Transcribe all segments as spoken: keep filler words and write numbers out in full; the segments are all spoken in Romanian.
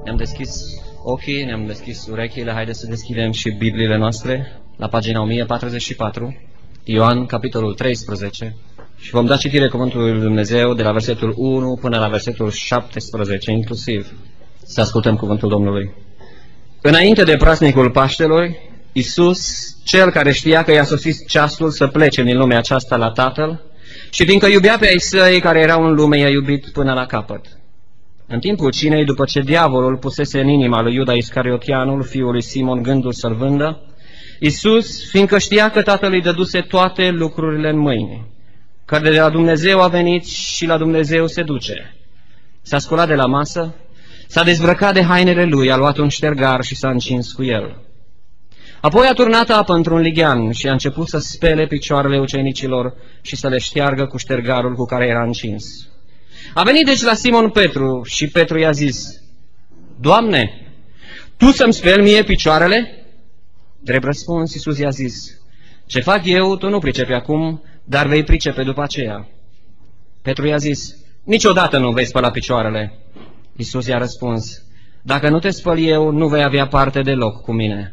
Ne-am deschis ochii, ne-am deschis urechile, haideți să deschidem și Bibliile noastre la pagina o mie patruzeci și patru, Ioan, capitolul treisprezece, și vom da citire cuvântului lui Dumnezeu de la versetul unu până la versetul șaptesprezece, inclusiv. Să ascultăm cuvântul Domnului. Înainte de praznicul Paștelor, Iisus, Cel care știa că i-a sosit ceasul să plece din lumea aceasta la Tatăl, și fiindcă iubea pe ai săi care erau în lume, i-a iubit până la capăt. În timpul cinei, după ce diavolul pusese în inima lui Iuda Iscariotianul, fiul lui Simon, gândul să-l vândă, Iisus, fiindcă știa că Tatăl îi dăduse toate lucrurile în mâini, că de la Dumnezeu a venit și la Dumnezeu se duce, s-a sculat de la masă, s-a dezbrăcat de hainele lui, a luat un ștergar și s-a încins cu el. Apoi a turnat apă într-un lighean și a început să spele picioarele ucenicilor și să le șteargă cu ștergarul cu care era încins. A venit deci la Simon Petru și Petru i-a zis: Doamne, Tu să-mi speli mie picioarele? Drept răspuns, Iisus i-a zis: Ce fac eu, tu nu pricepi acum, dar vei pricepe după aceea. Petru i-a zis: Niciodată nu vei spăla picioarele. Iisus i-a răspuns: Dacă nu te spăl eu, nu vei avea parte deloc cu mine.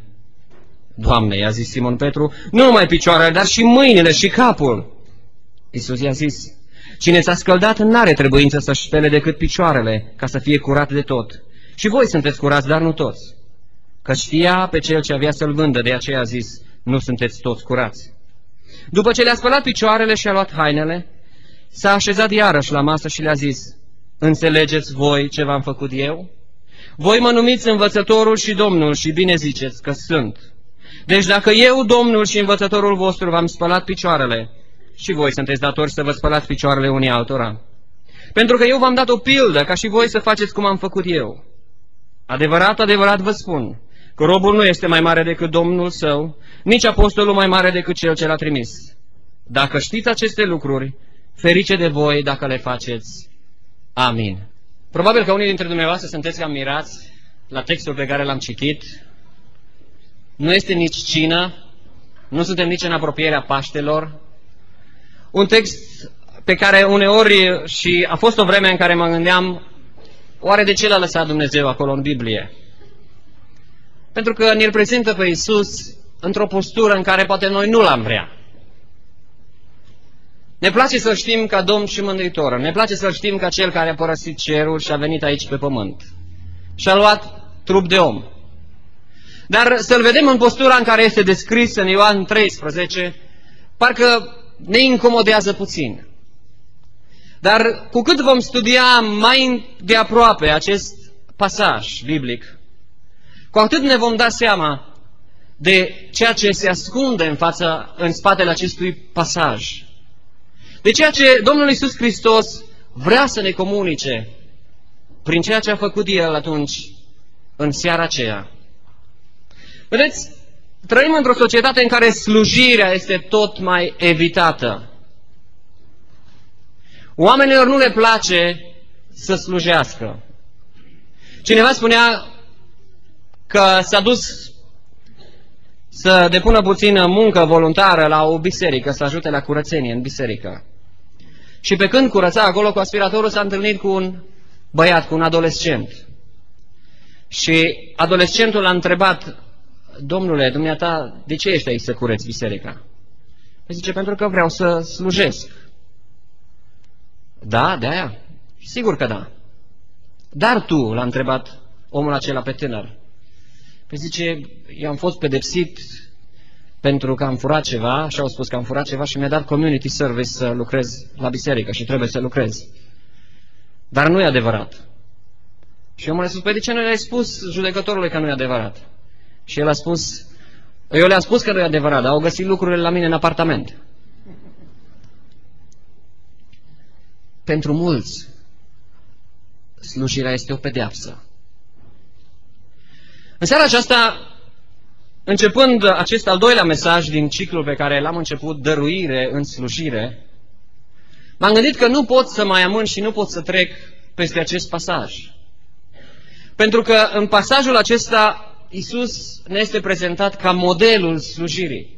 Doamne, i-a zis Simon Petru, nu numai picioarele, dar și mâinile și capul. Iisus i-a zis: Cine s-a scăldat n-are trebuință să-și spele decât picioarele, ca să fie curat de tot. Și voi sunteți curați, dar nu toți. Că știa pe cel ce avea să-l vândă, de aceea a zis: Nu sunteți toți curați. După ce le-a spălat picioarele și a luat hainele, s-a așezat iarăși la masă și le-a zis: Înțelegeți voi ce v-am făcut eu? Voi mă numiți învățătorul și Domnul și bine ziceți că sunt. Deci dacă eu, Domnul și învățătorul vostru, v-am spălat picioarele, și voi sunteți datori să vă spălați picioarele unii altora. Pentru că eu v-am dat o pildă, ca și voi să faceți cum am făcut eu. Adevărat, adevărat vă spun, că robul nu este mai mare decât Domnul său, nici apostolul mai mare decât cel ce l-a trimis. Dacă știți aceste lucruri, ferice de voi dacă le faceți. Amin. Probabil că unii dintre dumneavoastră sunteți cam mirați la textul pe care l-am citit. Nu este nici cină, nu suntem nici în apropierea Paștelor. Un text pe care uneori, și a fost o vreme în care mă gândeam, oare de ce l-a lăsat Dumnezeu acolo în Biblie? Pentru că ne-l prezintă pe Iisus într-o postură în care poate noi nu l-am vrea. Ne place să-L știm ca Domn și Mântuitor, ne place să-L știm ca Cel care a părăsit cerul și a venit aici pe pământ și a luat trup de om. Dar să-L vedem în postura în care este descris în Ioan treisprezece, parcă ne incomodează puțin. Dar cu cât vom studia mai de aproape acest pasaj biblic, cu atât ne vom da seama de ceea ce se ascunde în fața, în spatele acestui pasaj. De ceea ce Domnul Iisus Hristos vrea să ne comunice prin ceea ce a făcut El atunci, în seara aceea. Vedeți, trăim într-o societate în care slujirea este tot mai evitată. Oamenilor nu le place să slujească. Cineva spunea că s-a dus să depună puțină muncă voluntară la o biserică, să ajute la curățenie în biserică. Și pe când curăța acolo cu aspiratorul, s-a întâlnit cu un băiat, cu un adolescent. Și adolescentul l-a întrebat: Domnule, dumneata, de ce ești aici să cureți biserica? Păi zice: pentru că vreau să slujesc. Da, de aia? Sigur că da. Dar tu, l-a întrebat omul acela pe tânăr. Păi zice: eu am fost pedepsit pentru că am furat ceva și au spus că am furat ceva și mi-a dat community service să lucrez la biserică și trebuie să lucrez. Dar nu e adevărat. Și omul a spus: păi de ce nu le-ai spus judecătorului că nu e adevărat? Și el a spus: eu le-am spus că nu e adevărat, dar au găsit lucrurile la mine în apartament. Pentru mulți, slujirea este o pedeapsă. În seara aceasta, începând acest al doilea mesaj din ciclul pe care l-am început, dăruire în slujire, m-am gândit că nu pot să mai amân și nu pot să trec peste acest pasaj. Pentru că în pasajul acesta Iisus ne este prezentat ca modelul slujirii.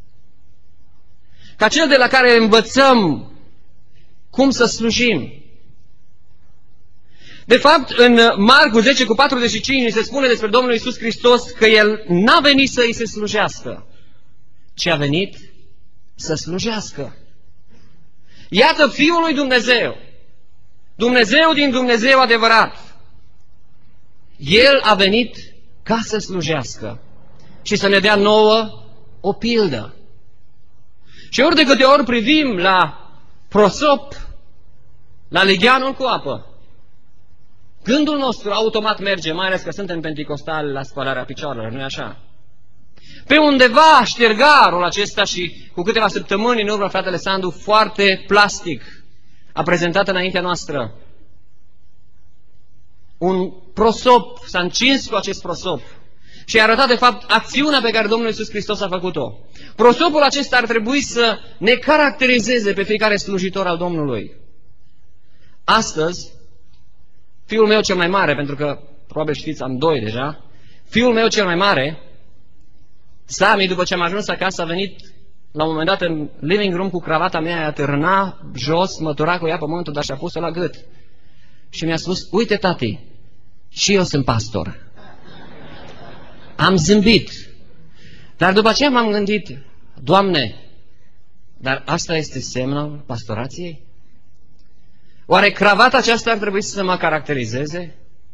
Ca cel de la care învățăm cum să slujim. De fapt, în Marcu zece cu patruzeci și cinci se spune despre Domnul Iisus Hristos că El n-a venit să îi se slujească, ci a venit să slujească. Iată Fiul lui Dumnezeu, Dumnezeu din Dumnezeu adevărat. El a venit ca să slujească și să ne dea nouă o pildă. Și ori de câte ori privim la prosop, la legheanul cu apă, gândul nostru automat merge, mai ales că suntem penticostali, la spălarea picioarelor, nu-i așa? Pe undeva ștergarul acesta și cu câteva săptămâni în urmă, fratele Sandu, foarte plastic, a prezentat înaintea noastră un prosop, s-a încins cu acest prosop și a arătat de fapt acțiunea pe care Domnul Iisus Hristos a făcut-o. Prosopul acesta ar trebui să ne caracterizeze pe fiecare slujitor al Domnului. Astăzi, fiul meu cel mai mare, pentru că probabil știți, am doi deja, fiul meu cel mai mare, Sami, după ce am ajuns acasă, a venit la un moment dat în living room cu cravata mea, aia târna jos, mătura cu ea pământul, dar și-a pus-o la gât. Și mi-a spus, uite tati, și eu sunt pastor. Am zâmbit. Dar după aceea m-am gândit, Doamne, dar asta este semnul pastorației? Oare cravata aceasta ar trebui să mă caracterizeze?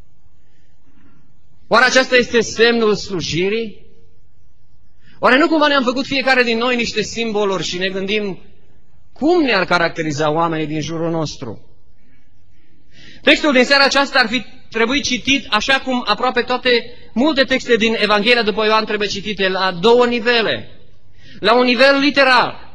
Oare aceasta este semnul slujirii? Oare nu cumva ne-am făcut fiecare din noi niște simboluri și ne gândim cum ne-ar caracteriza oamenii din jurul nostru? Textul din seara aceasta ar fi trebuit citit așa cum aproape toate, multe texte din Evanghelia după Ioan trebuie citite la două nivele. La un nivel literal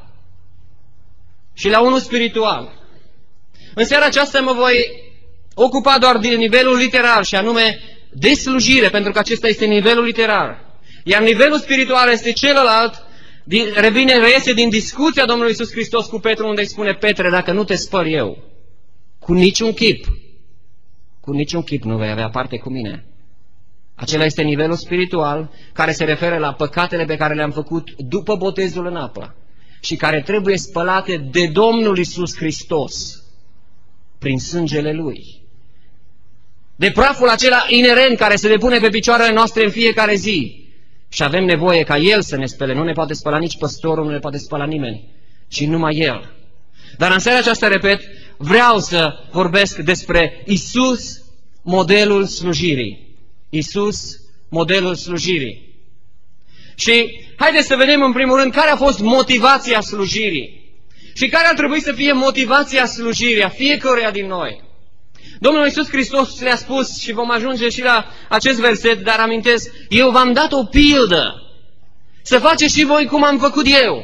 și la unul spiritual. În seara aceasta mă voi ocupa doar de nivelul literal și anume de slujire, pentru că acesta este nivelul literal. Iar nivelul spiritual este celălalt, din, revine, reiese din discuția Domnului Iisus Hristos cu Petru, unde îi spune, Petre, dacă nu te spăl eu, cu niciun chip, cu niciun chip nu vei avea parte cu mine. Acela este nivelul spiritual care se referă la păcatele pe care le-am făcut după botezul în apă și care trebuie spălate de Domnul Iisus Hristos prin sângele Lui. De praful acela inerent care se depune pe picioarele noastre în fiecare zi. Și avem nevoie ca El să ne spele. Nu ne poate spăla nici păstorul, nu ne poate spăla nimeni, ci numai El. Dar în seara aceasta, repet, vreau să vorbesc despre Isus, modelul slujirii. Isus, modelul slujirii. Și haideți să vedem în primul rând care a fost motivația slujirii. Și care ar trebui să fie motivația slujirii a fiecăruia din noi. Domnul Iisus Hristos le-a spus și vom ajunge și la acest verset, dar amintesc, eu v-am dat o pildă, să faceți și voi cum am făcut eu.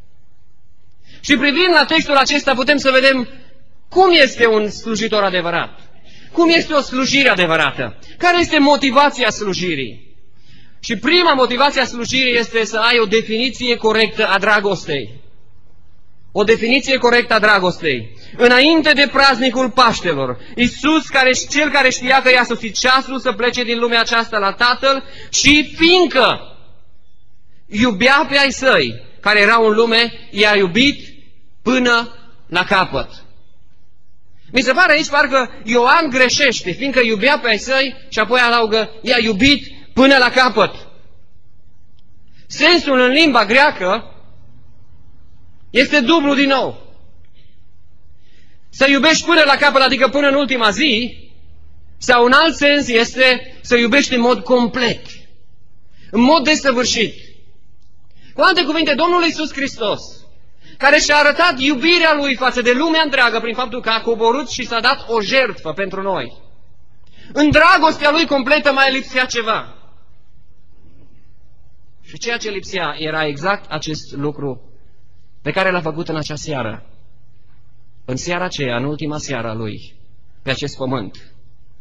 Și privind la textul acesta putem să vedem cum este un slujitor adevărat, cum este o slujire adevărată, care este motivația slujirii. Și prima motivație a slujirii este să ai o definiție corectă a dragostei. O definiție corectă a dragostei. Înainte de praznicul Paștelor, Iisus, care, cel care știa că i-a sosit ceasul să plece din lumea aceasta la Tatăl și fiindcă iubea pe ai săi, care erau în lume, i-a iubit până la capăt. Mi se pare aici parcă Ioan greșește, fiindcă iubea pe ai săi și apoi adaugă, i-a iubit până la capăt. Sensul în limba greacă este dublu din nou. Să iubești până la capăt, adică până în ultima zi, sau în alt sens este să iubești în mod complet, în mod desăvârșit. Cu alte cuvinte, Domnul Iisus Hristos, care și-a arătat iubirea Lui față de lumea întreagă prin faptul că a coborât și s-a dat o jertfă pentru noi. În dragostea Lui completă mai lipsea ceva. Și ceea ce lipsea era exact acest lucru pe care l-a făcut în acea seară. În seara aceea, în ultima seară a Lui, pe acest pământ.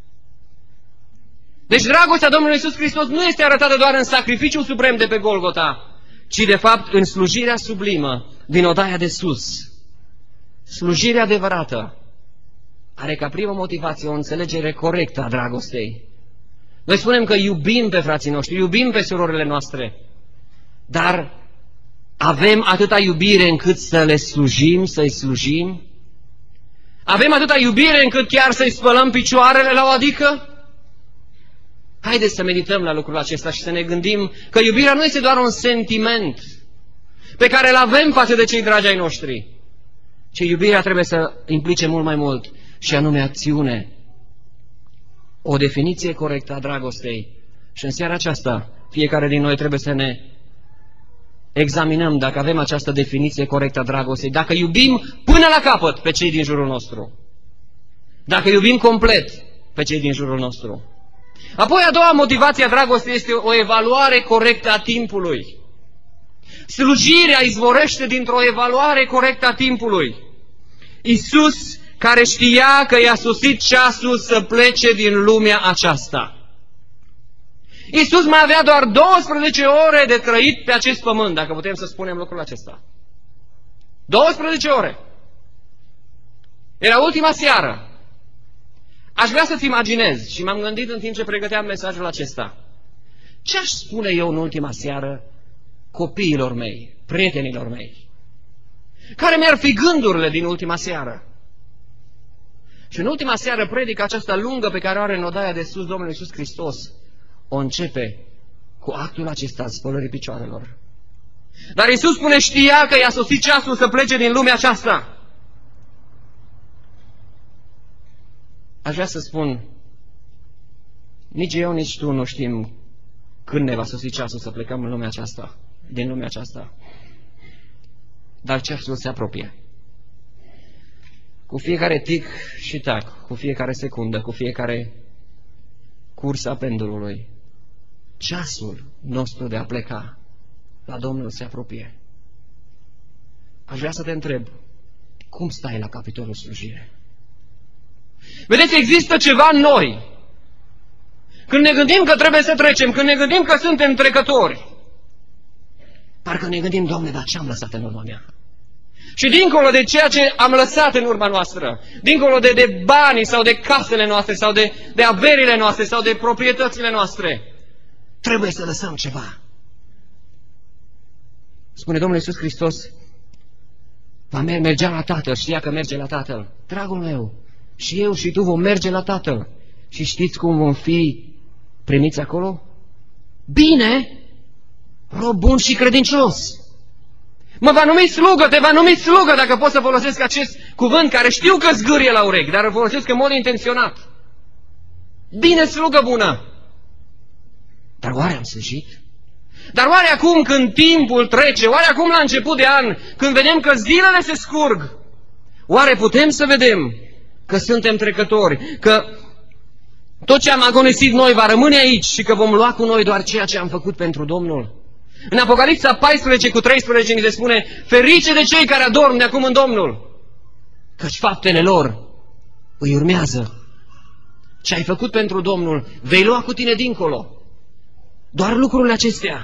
Deci dragostea Domnului Iisus Hristos nu este arătată doar în sacrificiul suprem de pe Golgota, ci de fapt în slujirea sublimă din odaia de sus. Slujirea adevărată are ca primă motivație o înțelegere corectă a dragostei. Noi spunem că iubim pe frații noștri, iubim pe surorile noastre, dar avem atâta iubire încât să le slujim, să-i slujim? Avem atâta iubire încât chiar să-i spălăm picioarele la o adică? Haideți să medităm la lucrul acesta și să ne gândim că iubirea nu este doar un sentiment pe care îl avem față de cei dragi ai noștri, ci iubirea trebuie să implice mult mai mult, și anume acțiune. O definiție corectă a dragostei. Și în seara aceasta, fiecare din noi trebuie să ne examinăm dacă avem această definiție corectă a dragostei, dacă iubim până la capăt pe cei din jurul nostru, dacă iubim complet pe cei din jurul nostru. Apoi, a doua motivație a dragostei este o evaluare corectă a timpului. Slujirea izvorăște dintr-o evaluare corectă a timpului. Iisus, care știa că i-a sosit ceasul să plece din lumea aceasta. Iisus mai avea doar douăsprezece ore de trăit pe acest pământ, dacă putem să spunem lucrul acesta. douăsprezece ore. Era ultima seară. Aș vrea să-ți imaginez, și m-am gândit în timp ce pregăteam mesajul acesta, ce aș spune eu în ultima seară copiilor mei, prietenilor mei? Care mi-ar fi gândurile din ultima seară? Și în ultima seară predica aceasta lungă pe care o are în odaia de sus Domnul Iisus Hristos o începe cu actul acesta al spălării picioarelor. Dar Iisus spune, știa că i-a sosit ceasul să plece din lumea aceasta. Aș vrea să spun, nici eu, nici tu nu știm când ne va sosi ceasul să plecăm în lumea aceasta, din lumea aceasta. Dar ceasul se apropie. Cu fiecare tic și tac, cu fiecare secundă, cu fiecare cursă a pendulului, ceasul nostru de a pleca la Domnul se apropie. Aș vrea să te întreb, cum stai la capitolul slujire? Vedeți, există ceva în noi. Când ne gândim că trebuie să trecem, când ne gândim că suntem trecători, parcă ne gândim, Doamne, dar ce am lăsat în urma mea? Și dincolo de ceea ce am lăsat în urma noastră, dincolo de, de banii sau de casele noastre, sau de, de averile noastre, sau de proprietățile noastre, trebuie să lăsăm ceva. Spune Domnul Iisus Hristos, va mergea la Tatăl, știa că merge la Tatăl. Dragul meu, și eu și tu vom merge la Tatăl. Și știți cum vom fi primiți acolo? Bine, rob bun și credincios. Mă va numi slugă, te va numi slugă, dacă pot să folosesc acest cuvânt care știu că zgârie la urechi, dar îl folosesc în mod intenționat. Bine, slugă bună. Dar oare am slujit? Dar oare acum când timpul trece, oare acum la început de an, când vedem că zilele se scurg, oare putem să vedem că suntem trecători, că tot ce am agonisit noi va rămâne aici și că vom lua cu noi doar ceea ce am făcut pentru Domnul? În Apocalipsa paisprezece cu treisprezece ni se spune, ferice de cei care adorm de acum în Domnul, căci faptele lor îi urmează. Ce ai făcut pentru Domnul vei lua cu tine dincolo. Doar lucrurile acestea.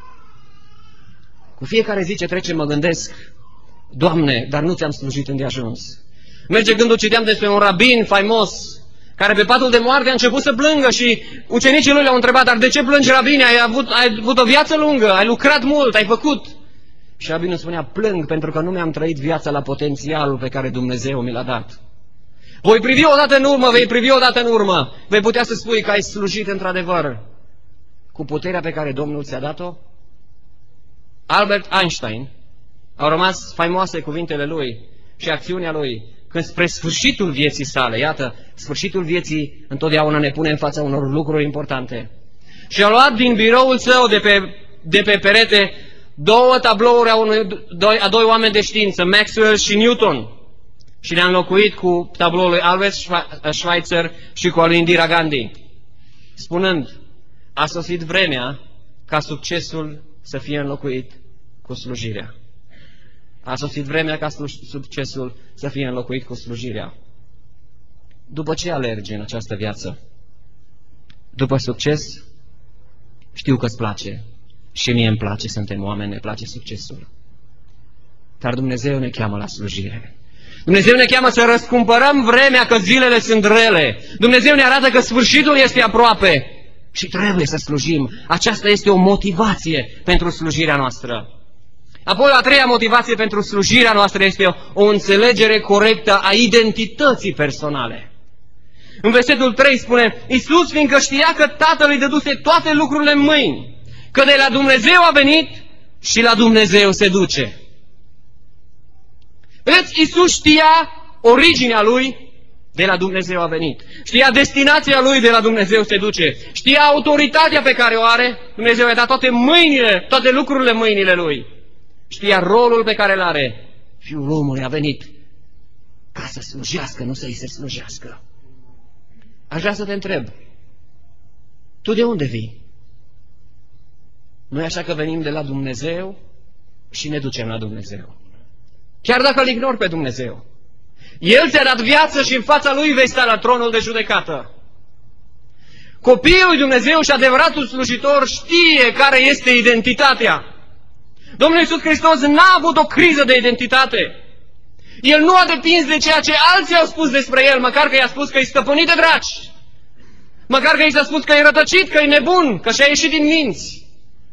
Cu fiecare zi ce trece mă gândesc, Doamne, dar nu ți-am slujit îndeajuns. Merge gândul, citeam despre un rabin faimos, care pe patul de moarte a început să plângă și ucenicii lui l-au întrebat, dar de ce plângi, rabine? Ai avut, ai avut o viață lungă, ai lucrat mult, ai făcut. Și rabinul spunea, plâng pentru că nu mi-am trăit viața la potențialul pe care Dumnezeu mi l-a dat. Voi privi odată în urmă, vei privi odată în urmă, vei putea să spui că ai slujit într-adevăr cu puterea pe care Domnul ți-a dat-o? Albert Einstein, au rămas faimoase cuvintele lui și acțiunea lui, când spre sfârșitul vieții sale, iată, sfârșitul vieții întotdeauna ne pune în fața unor lucruri importante. Și a luat din biroul său de pe, de pe perete două tablouri a, unui, doi, a doi oameni de știință, Maxwell și Newton, și le-a înlocuit cu tabloul lui Albert Schweitzer și cu al lui Indira Gandhi, spunând, a sosit vremea ca succesul să fie înlocuit cu slujirea. A sosit vremea ca succesul să fie înlocuit cu slujirea. După ce alergi în această viață? După succes? Știu că îți place. Și mie îmi place, suntem oameni, ne place succesul. Dar Dumnezeu ne cheamă la slujire. Dumnezeu ne cheamă să răscumpărăm vremea, că zilele sunt rele. Dumnezeu ne arată că sfârșitul este aproape și trebuie să slujim. Aceasta este o motivație pentru slujirea noastră. Apoi, a treia motivație pentru slujirea noastră este o, o înțelegere corectă a identității personale. În versetul trei spune, Iisus, fiindcă știa că Tatăl îi dăduse toate lucrurile în mâini, că de la Dumnezeu a venit și la Dumnezeu se duce. Vedeți, Iisus știa originea Lui, de la Dumnezeu a venit. Știa destinația Lui, de la Dumnezeu se duce. Știa autoritatea pe care o are, Dumnezeu i-a dat toate mâinile, toate lucrurile în mâinile Lui. Știa rolul pe care îl are. Fiul omului a venit ca să slujească, nu să-i se slujească. Aș vrea să te întreb, tu de unde vii? Nu e așa că venim de la Dumnezeu și ne ducem la Dumnezeu. Chiar dacă îl ignori pe Dumnezeu. El ți-a dat viață și în fața Lui vei sta la tronul de judecată. Copiii lui Dumnezeu și adevăratul slujitor știe care este identitatea. Domnul Iisus Hristos n-a avut o criză de identitate. El nu a depins de ceea ce alții au spus despre El, măcar că i-a spus că e stăpânit de draci. Măcar că i s-a spus că e rătăcit, că e nebun, că și-a ieșit din minți.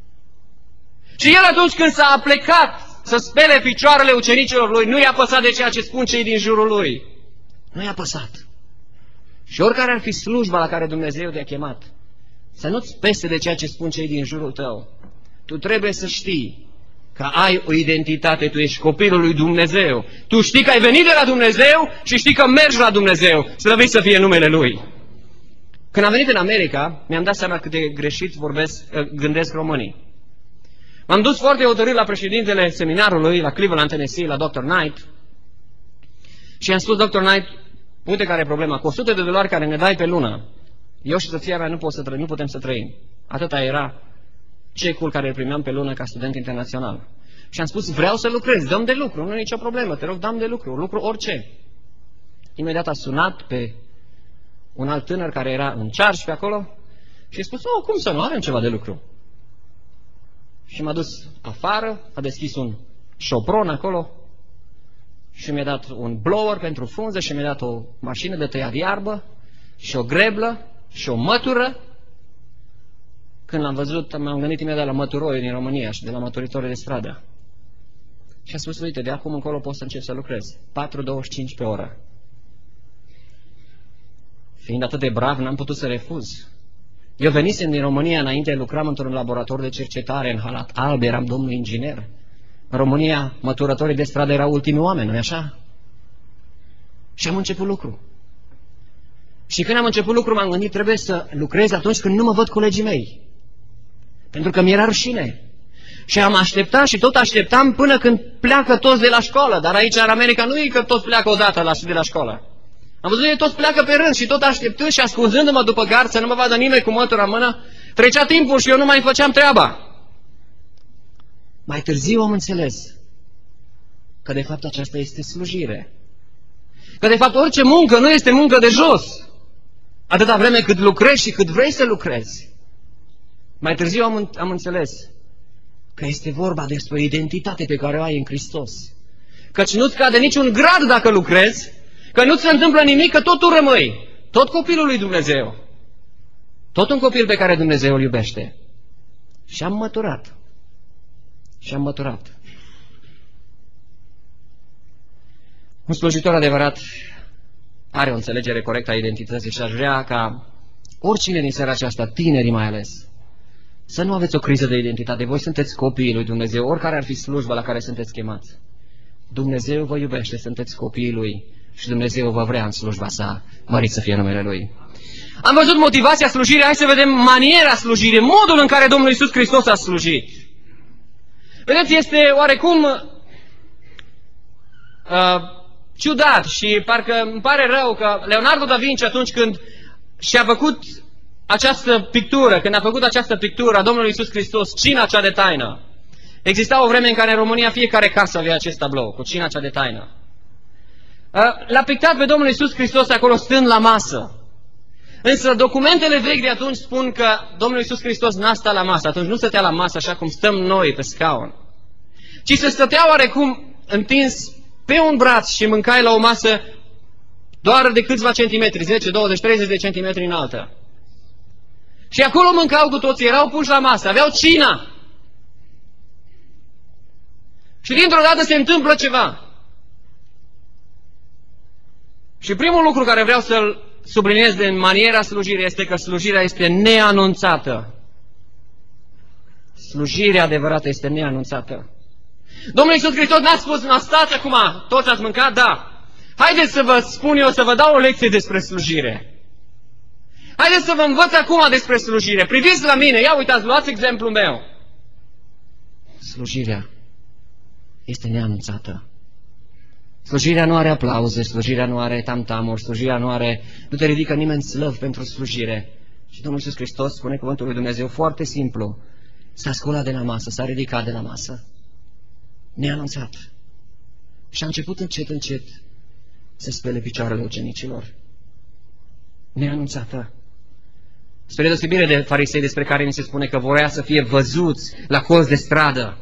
Și El atunci când s-a aplecat să spele picioarele ucenicilor Lui, nu i-a păsat de ceea ce spun cei din jurul Lui. Nu i-a păsat. Și oricare ar fi slujba la care Dumnezeu te-a chemat, să nu-ți pese de ceea ce spun cei din jurul tău. Tu trebuie să știi că ai o identitate, tu ești copilul lui Dumnezeu. Tu știi că ai venit de la Dumnezeu și știi că mergi la Dumnezeu. Slăvit să fie numele Lui. Când am venit în America, mi-am dat seama cât de greșit vorbesc, gândesc românii. M-am dus foarte hotărât la președintele seminarului, la Cleveland, Tennessee, la doctor Knight, și i-am spus, doctor Knight, uite care e problema, cu o sută de dolari care ne dai pe lună, eu și soția mea nu, pot să trăim, nu putem să trăim. Atâta era cecul care îl primeam pe lună ca student internațional. Și am spus, vreau să lucrez, dăm de lucru, nu e nicio problemă, te rog, dăm de lucru, lucru orice. Imediat a sunat pe un alt tânăr care era în charge pe acolo și a spus, oh, cum să nu, avem ceva de lucru. Și m-a dus afară, a deschis un șopron acolo și mi-a dat un blower pentru frunză și mi-a dat o mașină de tăiat iarbă și o greblă și o mătură. Când l-am văzut, m-am gândit imediat la măturoi din România și de la măturitorii de stradă. Și a spus, uite, de acum încolo pot să încep să lucrez. patru douăzeci și cinci pe oră. Fiind atât de brav, n-am putut să refuz. Eu venisem din România înainte, lucram într-un laborator de cercetare în halat alb, eram domnul inginer. În România, măturătorii de stradă erau ultimii oameni, nu-i așa? Și am început lucru. Și când am început lucru, m-am gândit, trebuie să lucrez atunci când nu mă văd colegii mei. Pentru că mi-era rușine. Și am așteptat și tot așteptam până când pleacă toți de la școală. Dar aici, în America, nu e că toți pleacă odată la, de la școală. Am văzut că toți pleacă pe rând și tot așteptând și ascunzându-mă după gard să nu mă vadă nimeni cu mătura în mână, trecea timpul și eu nu mai făceam treaba. Mai târziu am înțeles că de fapt aceasta este slujire. Că de fapt orice muncă nu este muncă de jos. Atâta vreme cât lucrezi și cât vrei să lucrezi. Mai târziu am, am înțeles că este vorba despre o identitate pe care o ai în Hristos. Căci nu-ți cade niciun grad dacă lucrezi, că nu ți se întâmplă nimic, că tot tu rămâi. Tot copilul lui Dumnezeu. Tot un copil pe care Dumnezeu îl iubește. Și am măturat. Și am măturat. Un slujitor adevărat are o înțelegere corectă a identității și aș vrea ca oricine din seara aceasta, tinerii mai ales, să nu aveți o criză de identitate. Voi sunteți copiii lui Dumnezeu, oricare ar fi slujba la care sunteți chemați. Dumnezeu vă iubește, sunteți copiii Lui și Dumnezeu vă vrea în slujba sa, mărit să fie numele Lui. Am văzut motivația slujirii, hai să vedem maniera slujirii, modul în care Domnul Iisus Hristos a slujit. Vedeți, este oarecum uh, ciudat și parcă îmi pare rău că Leonardo da Vinci, atunci când și-a făcut această pictură, când a făcut această pictură a Domnului Iisus Hristos, cina cea de taină, exista o vreme în care în România fiecare casă avea acest tablou cu cina cea de taină. L-a pictat pe Domnul Iisus Hristos acolo stând la masă. Însă documentele vechi de atunci spun că Domnul Iisus Hristos n-a stat la masă. Atunci nu stătea la masă așa cum stăm noi pe scaun, ci se stătea oarecum întins pe un braț și mâncai la o masă doar de câțiva centimetri, zece, douăzeci, treizeci de centimetri înaltă. Și acolo mâncau cu toții, erau puși la masă, aveau cina. Și dintr-o dată se întâmplă ceva. Și primul lucru care vreau să-l subliniez din maniera slujirii este că slujirea este neanunțată. Slujirea adevărată este neanunțată. Domnul Iisus Hristos n-a spus, n-a stați acum, toți ați mâncat? Da. Haideți să vă spun eu, să vă dau o lecție despre slujire. Haideți să vă învăț acum despre slujire. Priviți la mine, ia uitați, luați exemplul meu. Slujirea este neanunțată. Slujirea nu are aplauze, slujirea nu are tamtamuri, slujirea nu are... Nu te ridică nimeni slăv pentru slujire. Și Domnul Iisus Hristos spune cuvântul lui Dumnezeu foarte simplu. S-a sculat de la masă, s-a ridicat de la masă. Neanunțat. Și a început încet, încet să spele picioarele ucenicilor. Neanunțată. Spre deosebire de farisei despre care ni se spune că voia să fie văzuți la colț de stradă.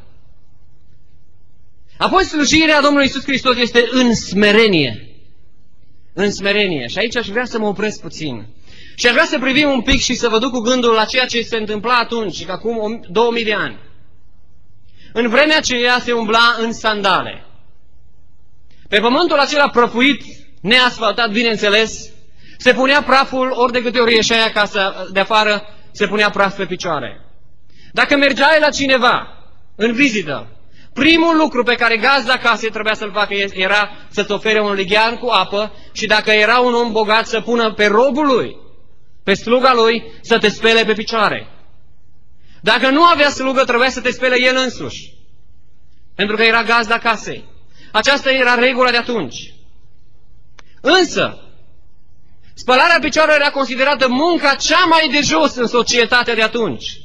Apoi slujirea Domnului Iisus Hristos este în smerenie. În smerenie. Și aici aș vrea să mă opresc puțin. Și aș vrea să privim un pic și să vă duc cu gândul la ceea ce se întâmpla atunci, acum două mii de ani. În vremea aceea se umbla în sandale. Pe pământul acela prăfuit, neasfaltat, bineînțeles, se punea praful, ori de câte ori ieșeai acasă de afară, se punea praf pe picioare. Dacă mergeai la cineva în vizită, primul lucru pe care gazda casei trebuia să-l facă era să-ți ofere un lighean cu apă și dacă era un om bogat să pună pe robul lui, pe sluga lui, să te spele pe picioare. Dacă nu avea slugă, trebuia să te spele el însuși, pentru că era gazda casei. Aceasta era regula de atunci. Însă, spălarea picioarelor era considerată munca cea mai de jos în societatea de atunci.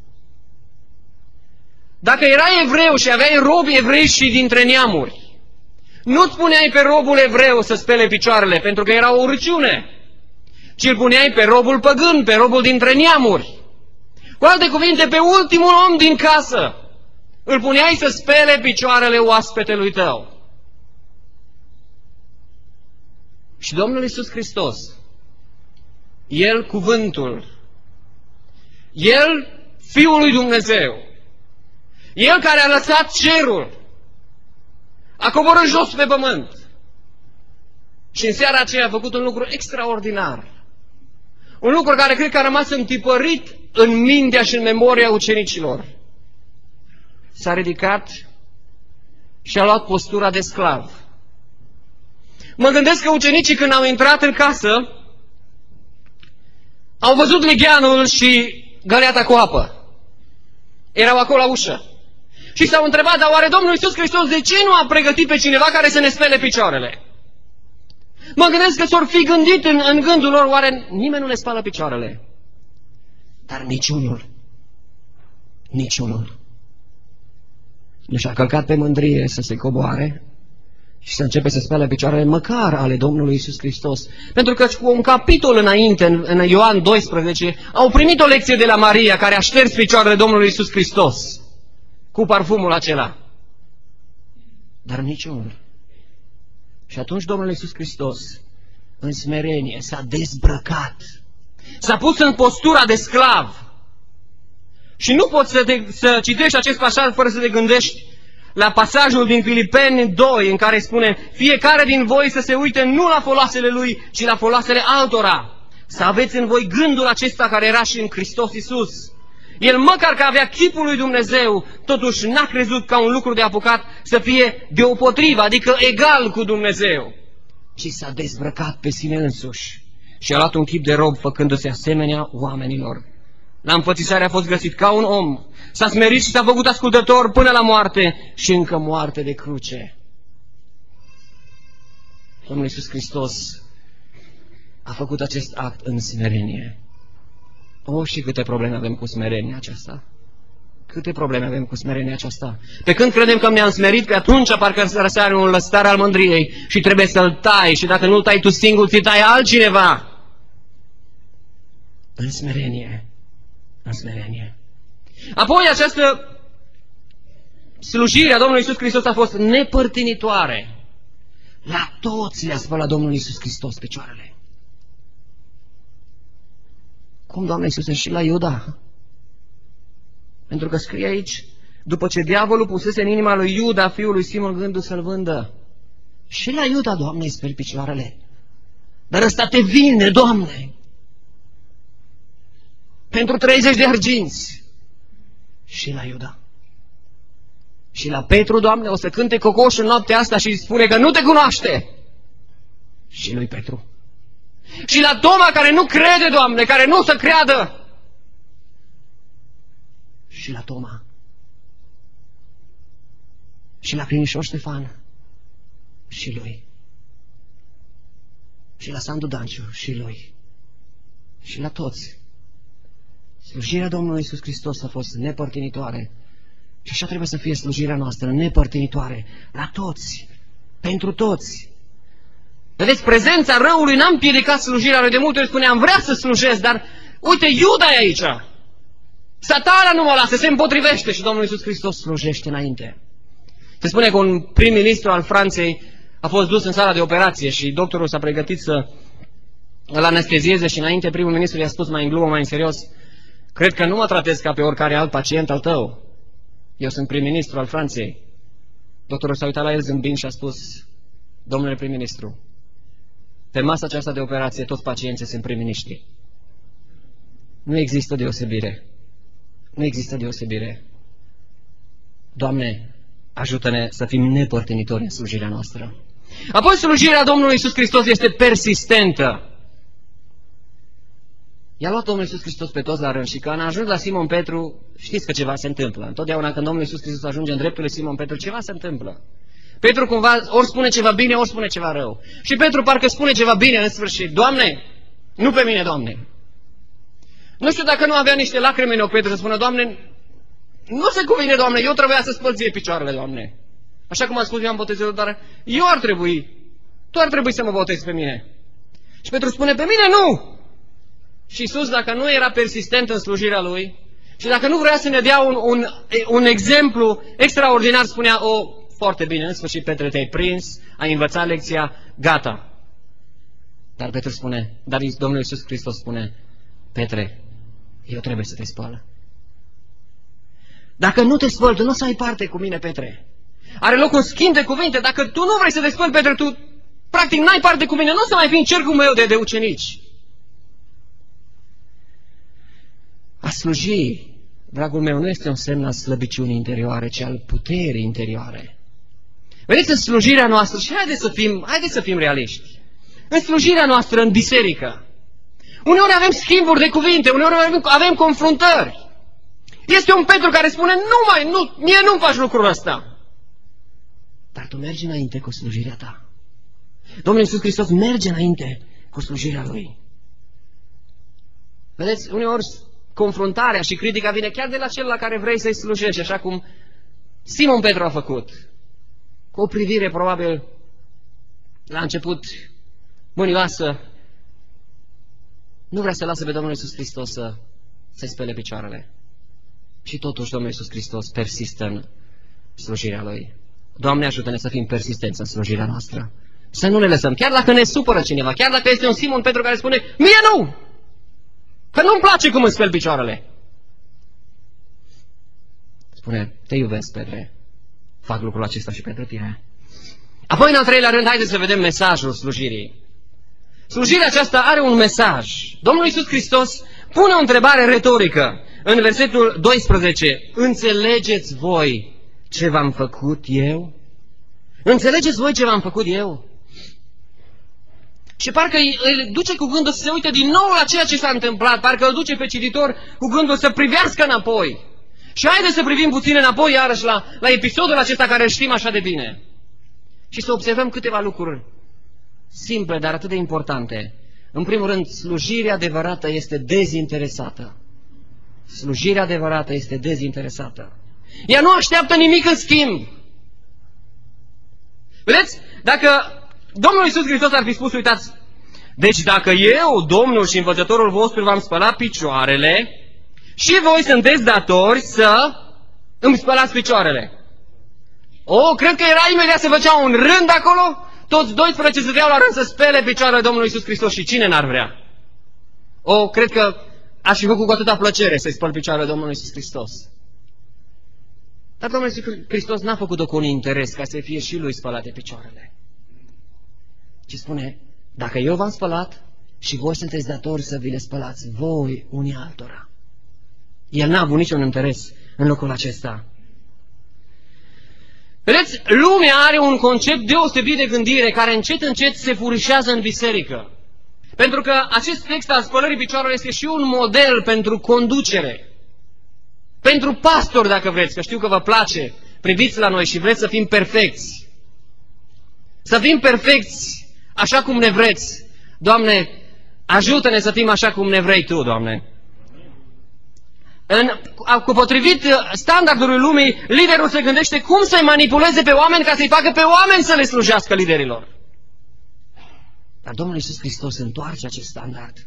Dacă erai evreu și aveai robi evrei și dintre neamuri, nu-ți puneai pe robul evreu să spele picioarele, pentru că era o urăciune, ci îl puneai pe robul păgân, pe robul dintre neamuri. Cu alte cuvinte, pe ultimul om din casă, îl puneai să spele picioarele oaspetelui tău. Și Domnul Iisus Hristos, El cuvântul, El Fiul lui Dumnezeu, El care a lăsat cerul, a coborât jos pe pământ și în seara aceea a făcut un lucru extraordinar. Un lucru care cred că a rămas întipărit în mintea și în memoria ucenicilor. S-a ridicat și a luat postura de sclav. Mă gândesc că ucenicii, când au intrat în casă, au văzut ligheanul și găleata cu apă. Erau acolo la ușă. Și s-au întrebat, dar oare Domnul Iisus Hristos de ce nu a pregătit pe cineva care să ne spele picioarele? Mă gândesc că s-or fi gândit în, în gândul lor, oare nimeni nu le spală picioarele? Dar niciunul, niciunul nu și-a călcat pe mândrie să se coboare și să începe să spele picioarele măcar ale Domnului Iisus Hristos. Pentru că cu un capitol înainte, în, în Ioan doisprezece, au primit o lecție de la Maria, care a șters picioarele Domnului Iisus Hristos cu parfumul acela. Dar niciunul. Și atunci Domnul Iisus Hristos, în smerenie, s-a dezbrăcat. S-a pus în postura de sclav. Și nu poți să, te, să citești acest pasaj fără să te gândești la pasajul din Filipeni doi, în care spune: fiecare din voi să se uite nu la foloasele lui, ci la foloasele altora. Să aveți în voi gândul acesta care era și în Hristos Iisus. El, măcar că avea chipul lui Dumnezeu, totuși n-a crezut ca un lucru de apucat să fie deopotrivă, adică egal cu Dumnezeu, ci s-a dezbrăcat pe sine însuși și a luat un chip de rob, făcându-se asemenea oamenilor. La înfățișare a fost găsit ca un om, s-a smerit și s-a făcut ascultător până la moarte și încă moarte de cruce. Domnul Iisus Hristos a făcut acest act în smerenie. O, și câte probleme avem cu smerenia aceasta. Câte probleme avem cu smerenia aceasta. Pe când credem că ne-am smerit, pe atunci parcă răsare un lăstar al mândriei și trebuie să-l tai. Și dacă nu-l tai tu singur, ți tai altcineva. În smerenie. În smerenie. Apoi această slujire a Domnului Iisus Hristos a fost nepărtinitoare. La toți le-a spălat Domnul Iisus Hristos picioarele. Cum, Doamne Iisuse, și la Iuda? Pentru că scrie aici după ce diavolul pusese în inima lui Iuda, fiul lui Simon, gândul să-l vândă. Și la Iuda, Doamne, îi speli picioarele. Dar ăsta te vinde, Doamne, pentru treizeci de arginți. Și la Iuda. Și la Petru, Doamne, o să cânte cocoșul în noaptea asta și spune că nu te cunoaște. Și lui Petru. Și la Toma, care nu crede, Doamne, care nu o să creadă. Și la Toma. Și la Plinișor Ștefan. Și lui. Și la Sandu Danciu. Și lui. Și la toți. Slujirea Domnului Iisus Hristos a fost nepărtinitoare. Și așa trebuie să fie slujirea noastră, nepărtinitoare. La toți. Pentru toți. Vedeți, prezența răului n-a împiedicat slujirea lui. De multe ori spuneam, vrea să slujesc, dar uite, Iuda e aici. Satana nu mă lasă, se împotrivește și Domnul Iisus Hristos slujește înainte. Se spune că un prim-ministru al Franței a fost dus în sala de operație și doctorul s-a pregătit să îl anestezieze și înainte primul ministru i-a spus mai în glumă, mai în serios: cred că nu mă tratez ca pe oricare alt pacient al tău. Eu sunt prim-ministru al Franței. Doctorul s-a uitat la el zâmbind și a spus: domnule prim-ministru, pe masa aceasta de operație toți pacienții sunt prim-ministri. Nu există deosebire. Nu există deosebire. Doamne, ajută-ne să fim nepărtinitori în slujirea noastră. Apoi slujirea Domnului Iisus Hristos este persistentă. I-a luat Domnul Iisus Hristos pe toți la rând și când a ajuns la Simon Petru, știți că ceva se întâmplă. Întotdeauna când Domnul Iisus Hristos ajunge în dreptul lui Simon Petru, ceva se întâmplă. Petru cumva ori spune ceva bine, ori spune ceva rău. Și Petru parcă spune ceva bine în sfârșit. Doamne, nu pe mine, Doamne. Nu știu dacă nu avea niște lacrimi în ochi Petru să spună: Doamne, nu se cuvine, Doamne, eu trebuia să spăl ție picioarele, Doamne. Așa cum a spus Ioan Botezătorul, dar eu ar trebui, tu ar trebui să mă botezi pe mine. Și Petru spune: pe mine nu! Și Iisus, dacă nu era persistent în slujirea lui și dacă nu vrea să ne dea un, un, un exemplu extraordinar, spunea: o, foarte bine, în sfârșit, Petre, te-ai prins, ai învățat lecția, gata. Dar Petru spune, dar Domnul Iisus Hristos spune: Petre, eu trebuie să te spăl. Dacă nu te spăl, tu nu o să ai parte cu mine, Petre. Are loc un schimb de cuvinte. Dacă tu nu vrei să te spăli, Petre, tu practic n-ai parte cu mine, nu o să mai fii în cercul meu de, de ucenici. A sluji, dragul meu, nu este un semn al slăbiciunii interioare, ci al puterii interioare. Vedeți, în slujirea noastră, și haideți să fim, haideți să fim realiști, în slujirea noastră, în biserică, uneori avem schimburi de cuvinte, uneori avem, avem confruntări. Este un Petru care spune: nu mai, nu, mie nu-mi faci lucrul ăsta. Dar tu mergi înainte cu slujirea ta. Domnul Iisus Hristos merge înainte cu slujirea Lui. Vedeți, uneori confruntarea și critica vine chiar de la cel la care vrei să-i slujești, așa cum Simon Petru a făcut. Cu o privire probabil la început mânioasă, nu vrea să lasă pe Domnul Iisus Hristos să, să-i spele picioarele. Și totuși Domnul Iisus Hristos persistă în slujirea Lui. Doamne, ajută-ne să fim persistenți în slujirea noastră. Să nu ne lăsăm, chiar dacă ne supără cineva, chiar dacă este un Simon Petru care spune: mie nu! Că nu-mi place cum îmi speli picioarele. Spune: te iubesc, Petre. Fac lucrul acesta și pentru tine. Apoi, în al treilea rând, haideți să vedem mesajul slujirii. Slujirea aceasta are un mesaj. Domnul Iisus Hristos pune o întrebare retorică. În versetul doisprezece, înțelegeți voi ce v-am făcut eu? Înțelegeți voi ce v-am făcut eu? Și parcă îl duce cu gândul să se uite din nou la ceea ce s-a întâmplat, parcă îl duce pe cititor cu gândul să privească înapoi. Și haideți să privim puțin înapoi iarăși la, la episodul acesta care îl știm așa de bine. Și să observăm câteva lucruri simple, dar atât de importante. În primul rând, slujirea adevărată este dezinteresată. Slujirea adevărată este dezinteresată. Ea nu așteaptă nimic în schimb. Vedeți? Dacă Domnul Iisus Hristos ar fi spus: uitați, deci dacă eu, Domnul și învățătorul vostru, v-am spălat picioarele, și voi sunteți datori să îmi spălați picioarele. O, cred că era imediat să făcea un rând acolo, toți doisprezece se deau la rând să spele picioarele Domnului Iisus Hristos. Și cine n-ar vrea? O, cred că aș fi făcut cu atâta plăcere să-i spăl picioarele Domnului Iisus Hristos. Dar Domnul Iisus Hristos n-a făcut-o cu un interes ca să fie și Lui spălate picioarele. Ci spune, dacă eu v-am spălat și voi sunteți datori să vi le spălați, voi unii altora. El n-a avut niciun interes în locul acesta. Vedeți, lumea are un concept deosebit de gândire care încet, încet se furișează în biserică. Pentru că acest text al spălării picioarelor este și un model pentru conducere. Pentru pastori, dacă vreți, că știu că vă place, priviți la noi și vreți să fim perfecți. Să fim perfecți așa cum ne vreți. Doamne, ajută-ne să fim așa cum ne vrei Tu, Doamne. În, cu potrivit standardului lumii, liderul se gândește cum să-i manipuleze pe oameni ca să-i facă pe oameni să le slujească liderilor. Dar Domnul Iisus Hristos întoarce acest standard.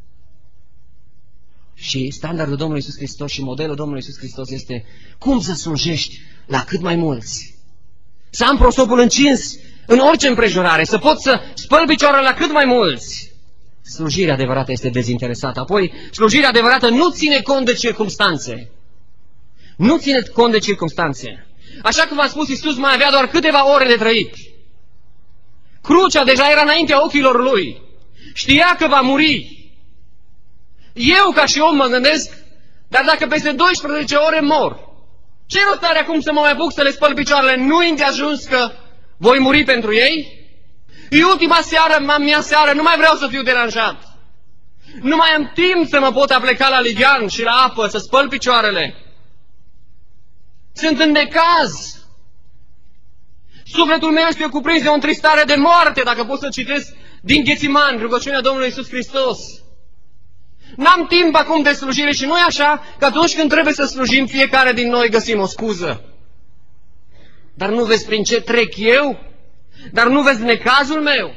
Și standardul Domnului Iisus Hristos și modelul Domnului Iisus Hristos este cum să slujești la cât mai mulți. Să am prosopul încins în orice împrejurare, să pot să spăl picioarele la cât mai mulți. Slujirea adevărată este dezinteresată. Apoi, slujirea adevărată nu ține cont de circumstanțe. Nu ține cont de circumstanțe. Așa cum v-a spus Iisus, mai avea doar câteva ore de trăit. Crucea deja era înaintea ochilor Lui. Știa că va muri. Eu, ca și om, mă gândesc, dar dacă peste douăsprezece ore mor, ce rost are acum să mă mai apuc să le spăl picioarele? Nu-i îndeajuns că voi muri pentru ei? E ultima seară, mea seară, nu mai vreau să fiu deranjat. Nu mai am timp să mă pot apleca la lighean și la apă, să spăl picioarele. Sunt în necaz. Sufletul meu este cuprins de o întristare de moarte, dacă pot să citesc din Ghețiman, rugăciunea Domnului Iisus Hristos. N-am timp acum de slujire și nu e așa că atunci când trebuie să slujim, fiecare din noi găsim o scuză. Dar nu vezi prin ce trec eu? Dar nu vezi necazul meu?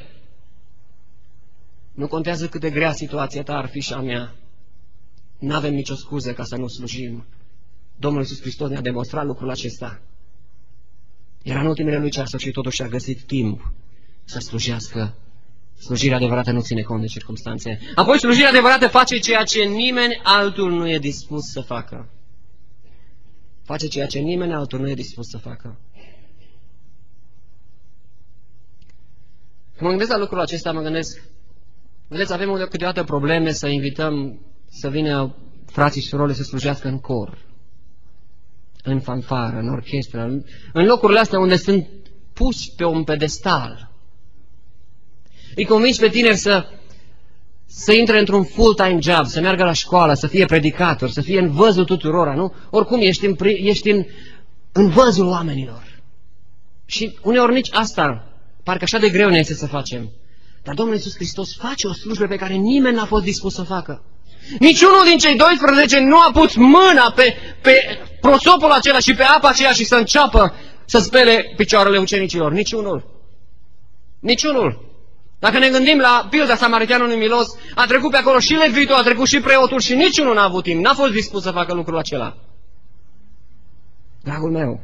Nu contează cât de grea situația ta ar fi și a mea. N-avem nicio scuză ca să nu slujim. Domnul Iisus Hristos ne-a demonstrat lucrul acesta. Era în ultimele lui ceasuri și totuși a găsit timp să slujească. Slujirea adevărată nu ține cont de circumstanțe. Apoi slujirea adevărată face ceea ce nimeni altul nu e dispus să facă. Face ceea ce nimeni altul nu e dispus să facă. Când mă gândesc la lucrul acesta, mă gândesc, vedeți, avem câteodată probleme să invităm să vină frații și surorile să slujească în cor, în fanfară, în orchestră, în, în locurile astea unde sunt puși pe un pedestal. Îi convingi pe tineri să, să intre într-un full-time job, să meargă la școală, să fie predicator, să fie în văzul tuturora, nu? Oricum ești în, ești în, în văzul oamenilor. Și uneori nici asta, parcă așa de greu ne este să facem. Dar Domnul Iisus Hristos face o slujbă pe care nimeni n-a fost dispus să facă. Niciunul din cei doisprezece nu a pus mâna pe, pe prosopul acela și pe apa aceea și să înceapă să spele picioarele ucenicilor. Niciunul. Niciunul. Dacă ne gândim la pilda samariteanului milos, a trecut pe acolo și levitul, a trecut și preotul și niciunul n-a avut timp, n-a fost dispus să facă lucrul acela. Dragul meu,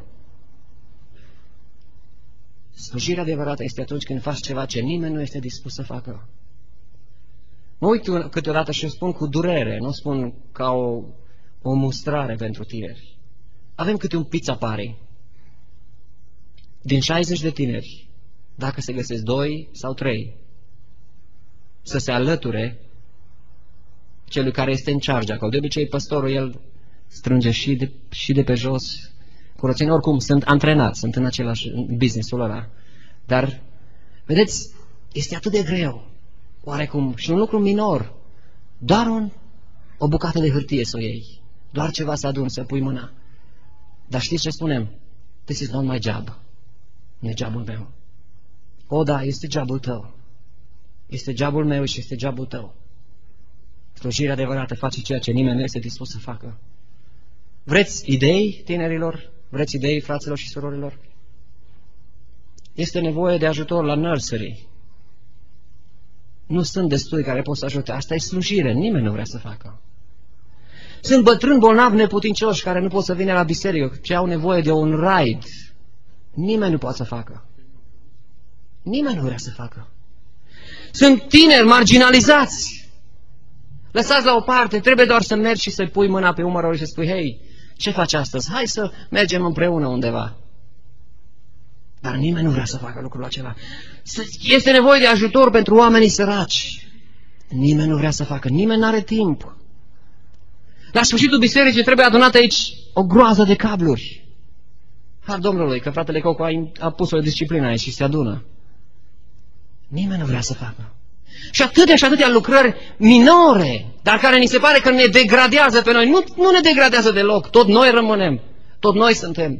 slujirea adevărată este atunci când faci ceva ce nimeni nu este dispus să facă. Mă uit câteodată și o spun cu durere, nu o spun ca o, o mustrare pentru tineri. Avem câte un pizza party. Din șaizeci de tineri, dacă se găsesc doi sau trei, să se alăture celui care este în charge acolo. De obicei, păstorul, el strânge și de, și de pe jos. Curățenii, oricum, sunt antrenați, sunt în același business-ul ăla. Dar, vedeți, este atât de greu, oarecum, și un lucru minor, doar un, o bucată de hârtie să o iei, doar ceva să aduni, să pui mâna. Dar știți ce spunem? This is not my job. Nu e jobul meu. O, da, este jobul tău. Este jobul meu și este jobul tău. Slujirea adevărată face ceea ce nimeni nu este dispus să facă. Vreți idei, tinerilor? Vreți idei, fraților și surorilor? Este nevoie de ajutor la nursery. Nu sunt destui care pot să ajute. Asta e slujire. Nimeni nu vrea să facă. Sunt bătrâni bolnavi neputincioși care nu pot să vină la biserică, ci au nevoie de un ride. Nimeni nu poate să facă. Nimeni nu vrea să facă. Sunt tineri marginalizați. Lăsați la o parte, trebuie doar să mergi și să-i pui mâna pe umărul și să spui, hei, Ce faci astăzi? Hai să mergem împreună undeva. Dar nimeni nu vrea să facă lucrul acela. Este nevoie de ajutor pentru oamenii săraci. Nimeni nu vrea să facă, nimeni nu are timp. La sfârșitul bisericii trebuie adunat aici o groază de cabluri. Har Domnului, că fratele Coco a, a pus o disciplină aici și se adună. Nimeni nu vrea să facă. Și atâtea și atâtea lucrări minore, dar care ni se pare că ne degradează pe noi. Nu, nu ne degradează deloc, tot noi rămânem, tot noi suntem.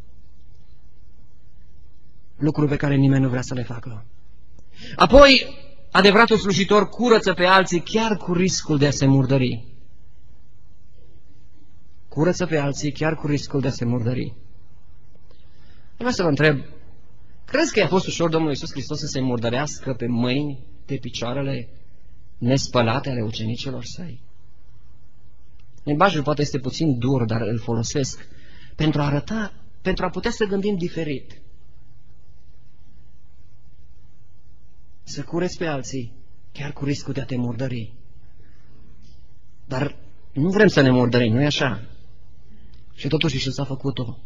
Lucruri pe care nimeni nu vrea să le facă. Apoi, adevăratul slujitor curăță pe alții chiar cu riscul de a se murdări. Curăță pe alții chiar cu riscul de a se murdări. Vreau să vă întreb, crezi că i-a fost ușor Domnului Iisus Hristos să se murdărească pe mâini, pe picioarele nespălate ale ucenicilor săi? Limbajul poate este puțin dur, dar îl folosesc pentru a arăta, pentru a putea să gândim diferit. Să cureți pe alții, chiar cu riscul de a te murdări. Dar nu vrem să ne murdărim, nu-i așa? Și totuși Iisus a făcut-o.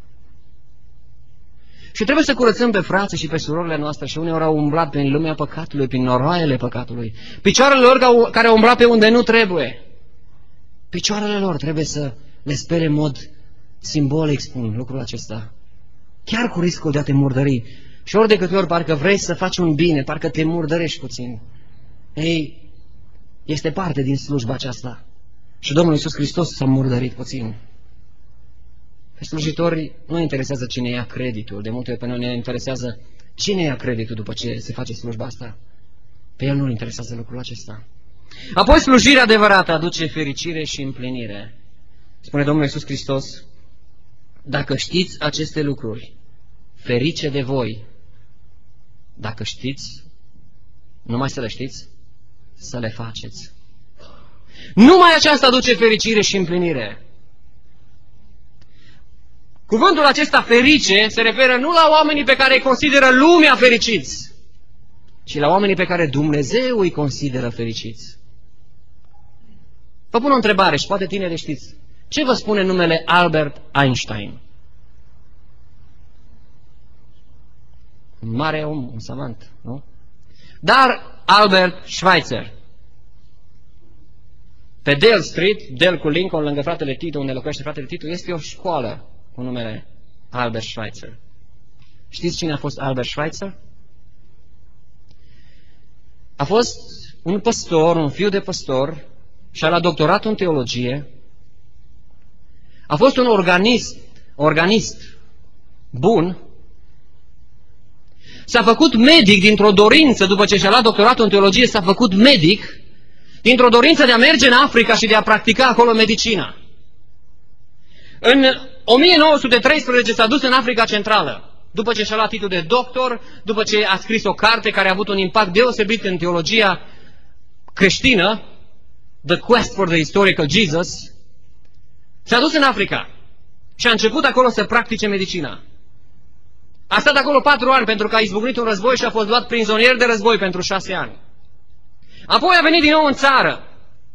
Și trebuie să curățăm pe frații și pe surorile noastre și uneori au umblat prin lumea păcatului, prin noroaiele păcatului. Picioarele lor care au umblat pe unde nu trebuie. Picioarele lor trebuie să le spere în mod simbolic, spun lucrul acesta. Chiar cu riscul de a te murdări. Și ori de câte ori parcă vrei să faci un bine, parcă te murdărești puțin. Ei, este parte din slujba aceasta. Și Domnul Iisus Hristos s-a murdărit puțin. Pe slujitori nu interesează cine ia creditul. De multe ori pe noi ne interesează cine ia creditul după ce se face slujba asta. Pe el nu-l interesează lucrul acesta. Apoi slujirea adevărată aduce fericire și împlinire. Spune Domnul Iisus Hristos, dacă știți aceste lucruri, ferice de voi. Dacă știți, numai să le știți, să le faceți. Numai aceasta aduce fericire și împlinire. Cuvântul acesta ferice se referă nu la oamenii pe care îi consideră lumea fericiți, ci la oamenii pe care Dumnezeu îi consideră fericiți. Vă pun o întrebare și poate tineri știți. Ce vă spune numele Albert Einstein? Un mare om, un savant, nu? Dar Albert Schweitzer. Pe Dale Street, Dale cu Lincoln, lângă fratele Tito, unde locuiește fratele Tito, este o școală cu numele Albert Schweitzer. Știți cine a fost Albert Schweitzer? A fost un păstor, un fiu de păstor, și a luat doctoratul în teologie. A fost un organist, organist bun. S-a făcut medic dintr-o dorință, după ce și-a luat doctoratul în teologie, s-a făcut medic dintr-o dorință de a merge în Africa și de a practica acolo medicina. În o mie nouă sute treisprezece s-a dus în Africa Centrală, după ce și-a luat titlul de doctor, după ce a scris o carte care a avut un impact deosebit în teologia creștină, The Quest for the Historical Jesus. S-a dus în Africa și a început acolo să practice medicina. A stat acolo patru ani pentru că a izbucnit un război și a fost luat prizonier de război pentru șase ani. Apoi a venit din nou în țară.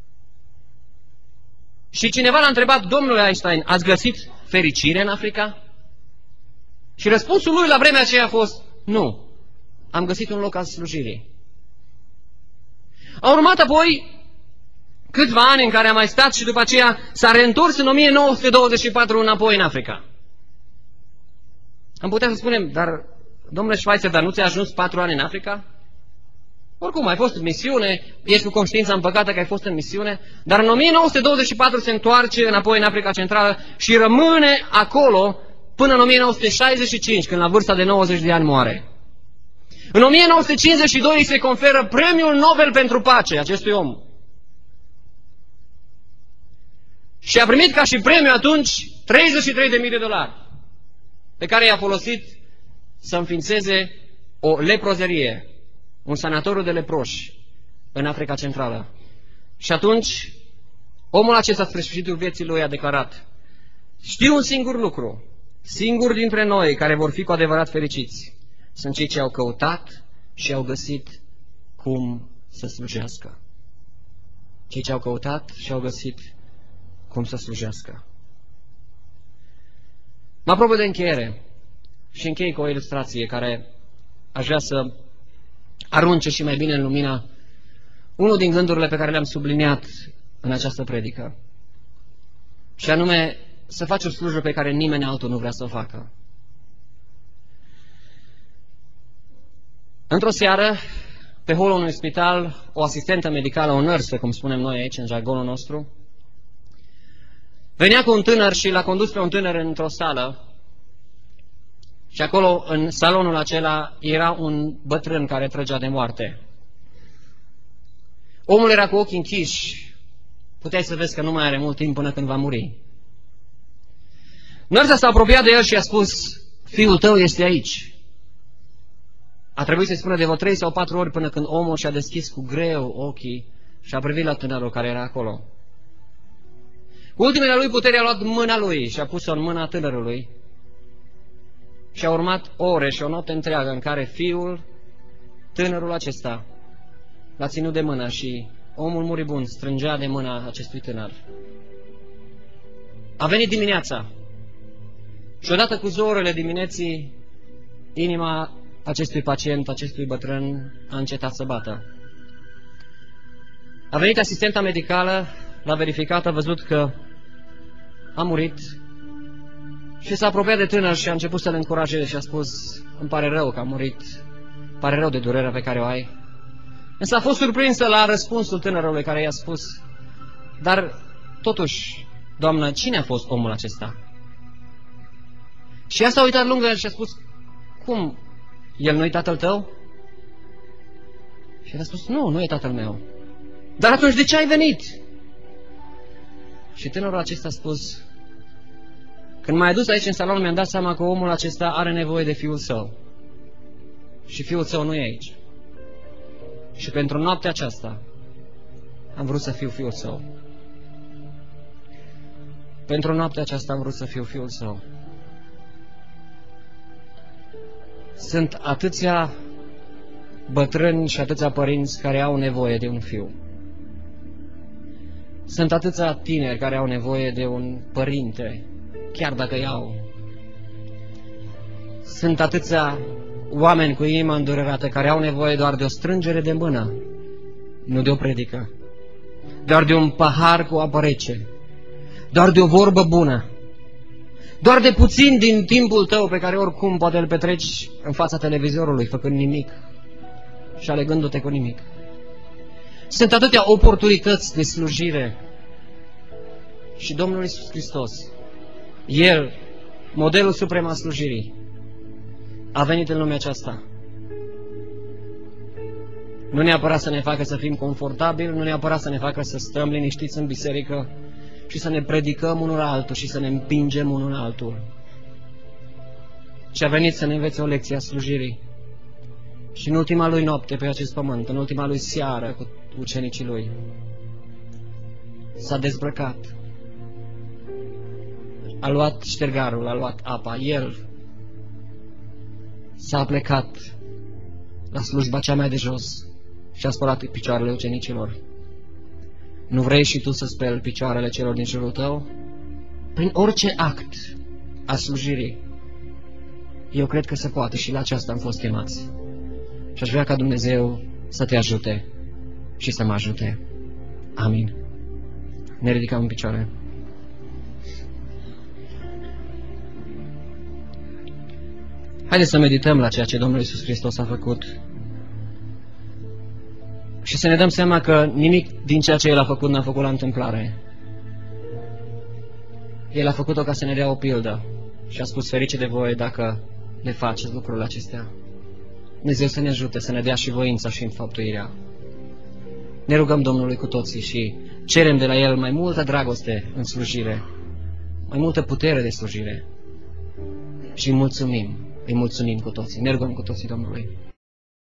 Și cineva l-a întrebat, domnule Einstein, ați găsit fericire în Africa? Și răspunsul lui la vremea aceea a fost, nu, am găsit un loc al slujirii. A urmat apoi câțiva ani în care a mai stat și după aceea s-a reîntors în o mie nouă sute douăzeci și patru înapoi în Africa. Am putea să spunem, dar, domnule Schweitzer, dar nu ți-a ajuns patru ani în Africa? Oricum, ai fost în misiune, ești cu conștiința împăcată că ai fost în misiune, dar în o mie nouă sute douăzeci și patru se întoarce înapoi în Africa Centrală și rămâne acolo până în o mie nouă sute șaizeci și cinci, când la vârsta de nouăzeci de ani moare. În o mie nouă sute cincizeci și doi îi se conferă Premiul Nobel pentru Pace acestui om. Și a primit ca și premiu atunci treizeci și trei de mii de dolari, pe care i-a folosit să înființeze o leprozerie, un sanatoriu de leproși în Africa Centrală. Și atunci, omul acesta, spre sfârșitul vieții lui, a declarat, știu un singur lucru, singuri dintre noi care vor fi cu adevărat fericiți sunt cei ce au căutat și au găsit cum să slujească. Cei ce au căutat și au găsit cum să slujească. Mă apropie de încheiere și închei cu o ilustrație care aș vrea să arunce și mai bine în lumina unul din gândurile pe care le-am subliniat în această predică. Și anume, să faci o slujbă pe care nimeni altul nu vrea să o facă. Într-o seară, pe holul unui spital, o asistentă medicală, o nărsă, cum spunem noi aici, în jargonul nostru, venea cu un tânăr și l-a condus pe un tânăr într-o sală și acolo, în salonul acela, era un bătrân care trăgea de moarte. Omul era cu ochii închiși, puteai să vezi că nu mai are mult timp până când va muri. Nărsa s-a apropiat de el și a spus, fiul tău este aici. A trebuit să-i spună de vreo trei sau patru ori până când omul și-a deschis cu greu ochii și a privit la tânărul care era acolo. Cu ultimele lui puteri a luat mâna lui și a pus-o în mâna tânărului și a urmat ore și o noapte întreagă în care fiul, tânărul acesta, l-a ținut de mână și omul muribund strângea de mâna acestui tânăr. A venit dimineața și odată cu zorele dimineții, inima acestui pacient, acestui bătrân, a încetat să bată. A venit asistenta medicală, l-a verificat, a văzut că a murit și s-a apropiat de tânăr și a început să-l încurajeze și a spus, îmi pare rău că a murit, pare rău de durerea pe care o ai. Însă a fost surprinsă la răspunsul tânărului care i-a spus, dar totuși, doamnă, cine a fost omul acesta? Și ea s-a uitat lungă și a spus, cum, el nu-i tatăl tău? Și el a spus, nu, nu e tatăl meu. Dar atunci de ce ai venit? Și tânărul acesta a spus, când m-ai adus aici în salon, mi-am dat seama că omul acesta are nevoie de fiul său. Și fiul său nu e aici. Și pentru noaptea aceasta am vrut să fiu fiul său. Pentru noaptea aceasta am vrut să fiu fiul său. Sunt atâția bătrâni și atâția părinți care au nevoie de un fiu. Sunt atâția tineri care au nevoie de un părinte, chiar dacă i-au. Sunt atâția oameni cu inima îndurerată care au nevoie doar de o strângere de mână, nu de o predică, doar de un pahar cu apă rece, doar de o vorbă bună, doar de puțin din timpul tău pe care oricum poate îl petreci în fața televizorului, făcând nimic și alegându-te cu nimic. Sunt atâtea oportunități de slujire și Domnul Iisus Hristos, El, modelul suprem al slujirii, a venit în lumea aceasta. Nu neapărat să ne facă să fim confortabili, nu neapărat să ne facă să stăm liniștiți în biserică și să ne predicăm unul la altul și să ne împingem unul la altul, ci a venit să ne învețe o lecție a slujirii. Și în ultima lui noapte pe acest pământ, în ultima lui seară cu ucenicii lui, s-a dezbrăcat, a luat ștergarul, a luat apa, El s-a plecat la slujba cea mai de jos și a spălat picioarele ucenicilor. Nu vrei și tu să speli picioarele celor din jurul tău? Prin orice act a slujirii, eu cred că se poate și la aceasta am fost chemați. Și aș vrea ca Dumnezeu să te ajute și să mă ajute. Amin. Ne ridicăm în picioare. Haideți să medităm la ceea ce Domnul Iisus Hristos a făcut și să ne dăm seama că nimic din ceea ce El a făcut n-a făcut la întâmplare. El a făcut-o ca să ne dea o pildă și a spus, ferice de voi dacă le faceți lucrurile acestea. Dumnezeu să ne ajute, să ne dea și voința și înfăptuirea. Ne rugăm Domnului cu toții și cerem de la El mai multă dragoste în slujire, mai multă putere de slujire și îi mulțumim, îi mulțumim cu toții. Ne rugăm cu toții Domnului.